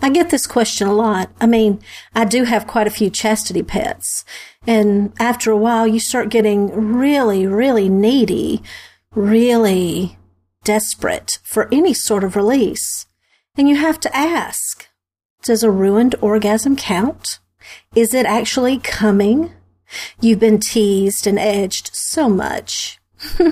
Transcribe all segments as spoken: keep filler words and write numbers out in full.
I get this question a lot. I mean, I do have quite a few chastity pets. And after a while, you start getting really, really needy, really desperate for any sort of release. And you have to ask, does a ruined orgasm count? Is it actually coming? You've been teased and edged so much.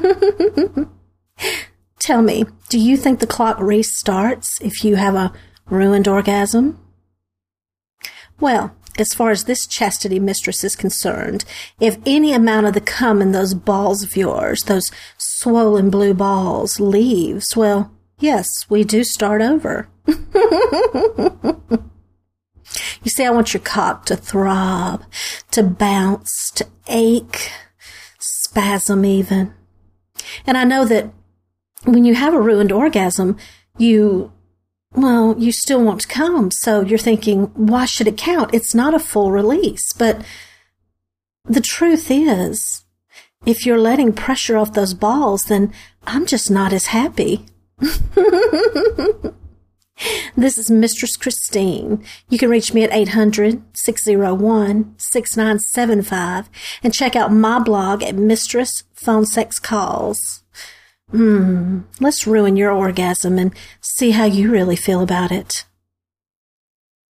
Tell me, do you think the clock restarts if you have a ruined orgasm? Well, as far as this chastity mistress is concerned, if any amount of the cum in those balls of yours, those swollen blue balls, leaves, well, yes, we do start over. You see, I want your cock to throb, to bounce, to ache, spasm even. And I know that when you have a ruined orgasm, you, well, you still want to come. So you're thinking, why should it count? It's not a full release. But the truth is, if you're letting pressure off those balls, then I'm just not as happy. This is Mistress Christine. You can reach me at eight hundred, six oh one, six nine seven five and check out my blog at Mistress Phone Sex Calls. Hmm, let's ruin your orgasm and see how you really feel about it.